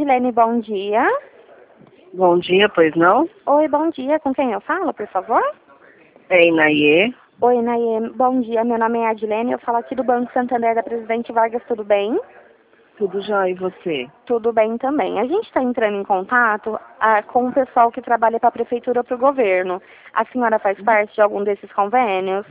Edilene, bom dia. Bom dia, pois não? Oi, bom dia. Com quem eu falo, por favor? É Inaiê. Oi, Naê. Bom dia. Meu nome é Edilene. Eu falo aqui do Banco Santander da Presidente Vargas. Tudo bem? Tudo já, e você? Tudo bem também. A gente está entrando em contato com o pessoal que trabalha para a Prefeitura ou para o governo. A senhora faz parte de algum desses convênios?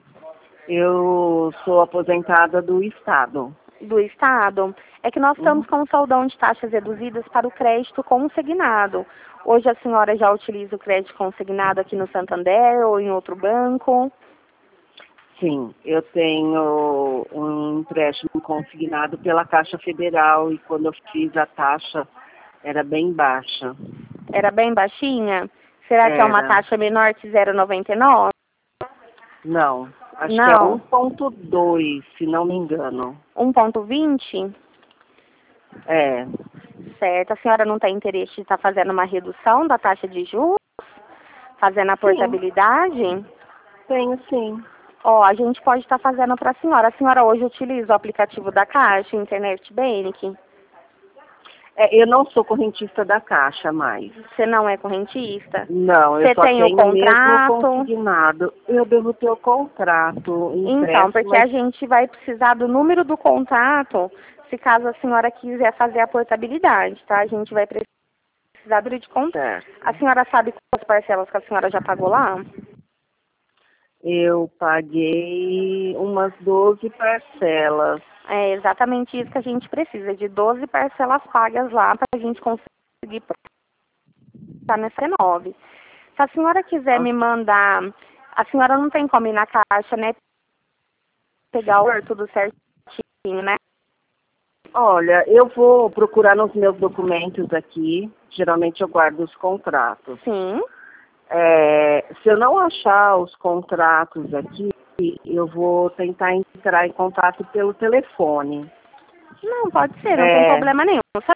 Eu sou aposentada do Estado. Do Estado? É que nós estamos com um saldão de taxas reduzidas para o crédito consignado. Hoje a senhora já utiliza o crédito consignado aqui no Santander ou em outro banco? Sim, eu tenho um empréstimo consignado pela Caixa Federal e quando eu fiz a taxa era bem baixa. Era bem baixinha? Será que é uma Era. taxa menor que 0,99? Não, acho que é Não. 1,2, se não me engano. 1,20? É, Certo. A senhora não tem interesse de estar fazendo uma redução da taxa de juros? Fazendo a portabilidade? tenho sim. Ó, a gente pode estar fazendo para a senhora. A senhora hoje utiliza o aplicativo da Caixa, Internet Bank? Eu não sou correntista da Caixa mais. Você não é correntista? Não, eu Você só tem o tenho mesmo contrato? consignado. Eu devo ter o contrato Então, impresso, porque mas a gente vai precisar do número do contrato, se caso a senhora quiser fazer a portabilidade, tá? A gente vai precisar do de contrato. certo. A senhora sabe quantas parcelas que a senhora já pagou lá? Eu paguei umas 12 parcelas. É exatamente isso que a gente precisa, de 12 parcelas pagas lá para a gente conseguir estar nessa 9. Se a senhora quiser me mandar, a senhora não tem como ir na Caixa, né? Pegar o tudo certinho, né? Olha, eu vou procurar nos meus documentos aqui. Geralmente eu guardo os contratos. Sim. Se eu não achar os contratos aqui, eu vou tentar entrar em contato pelo telefone. Não, pode ser, não tem problema nenhum. Se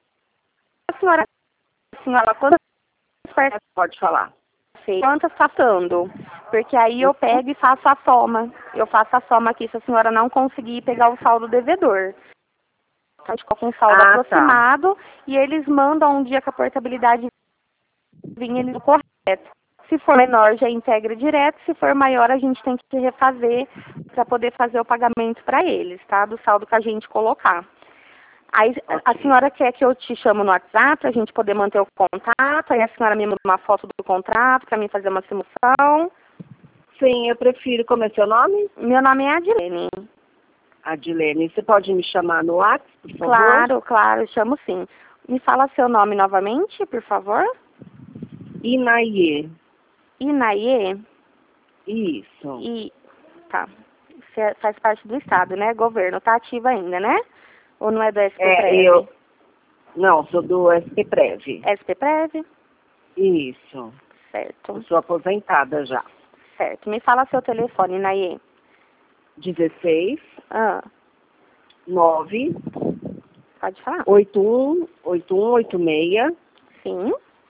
a senhora quantas parcelas Pode falar. quantas passando? Porque aí eu pego e faço a soma. Eu faço a soma aqui se a senhora não conseguir pegar o saldo devedor. A gente coloca um saldo aproximado e eles mandam um dia que a portabilidade vinha eles correto. Se for menor, já integra direto. Se for maior, a gente tem que refazer para poder fazer o pagamento para eles, tá? Do saldo que a gente colocar. Aí a senhora quer que eu te chamo no WhatsApp para a gente poder manter o contato? Aí a senhora me manda uma foto do contrato para mim fazer uma simulação? Sim, eu prefiro. Como é seu nome? Meu nome é Adilene. Adilene. Você pode me chamar no WhatsApp, por favor? Claro, claro, chamo sim. Me fala seu nome novamente, por favor. Inaiê. Inaiê? Isso. Tá. Você faz parte do Estado, né? Governo. Tá ativa ainda, né? Ou não é do SPPrev? Não, sou do SPPrev. SPPrev? Isso. Certo. Eu sou aposentada já. Certo. Me fala seu telefone, Inaiê. 16 9 Pode falar. 8186 Sim.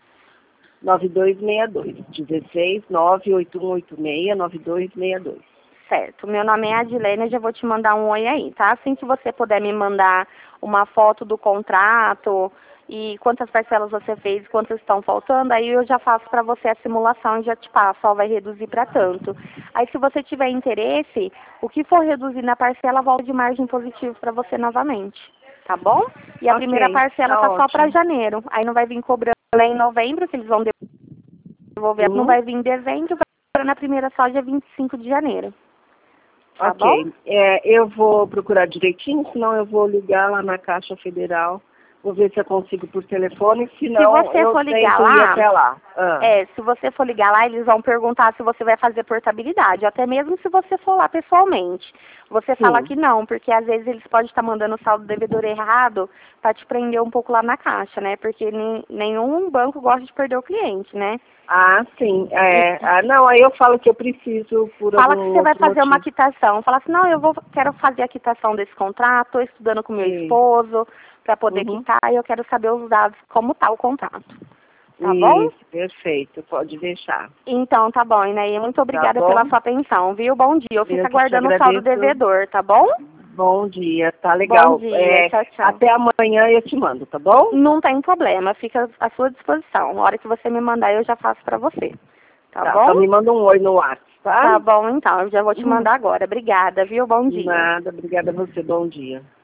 9262. 16 9 8186 9262. Certo. Meu nome é Adilene, eu já vou te mandar um oi aí, tá? Assim que você puder me mandar uma foto do contrato e quantas parcelas você fez, quantas estão faltando, aí eu já faço para você a simulação e já te passo, ó, vai reduzir para tanto. Aí se você tiver interesse, o que for reduzir na parcela, volta de margem positiva para você novamente, tá bom? E a primeira parcela tá só para janeiro, aí não vai vir cobrando em novembro, que eles vão devolver, não vai vir em dezembro, vai cobrar na primeira só dia 25 de janeiro. Tá bom? Eu vou procurar direitinho, senão eu vou ligar lá na Caixa Federal. Vou ver se eu consigo por telefone, senão se você for ligar ir até lá. Se você for ligar lá, eles vão perguntar se você vai fazer portabilidade, até mesmo se você for lá pessoalmente. Você fala que não, porque às vezes eles podem estar mandando o saldo devedor errado para te prender um pouco lá na Caixa, né? Porque nenhum banco gosta de perder o cliente, né? Ah, sim. Não, aí eu falo que eu preciso por Fala algum que você vai fazer motivo. uma quitação. Fala assim, não, quero fazer a quitação desse contrato, estou estudando com meu esposo para poder quitar e eu quero saber os dados, como está o contrato. Tá bom? Isso, perfeito. Pode deixar. Então, tá bom, Inaí. Muito obrigada pela sua atenção, viu? Bom dia. Eu fico aguardando o saldo devedor, tá bom? Bom dia, tá legal. Bom dia, tchau, tchau. Até amanhã eu te mando, tá bom? Não tem problema, fica à sua disposição. Na hora que você me mandar, eu já faço pra você. Tá bom? Só me manda um oi no WhatsApp, tá? Tá bom, então. Eu já vou te mandar agora. Obrigada, viu? Bom dia. Nada, obrigada a você. Bom dia.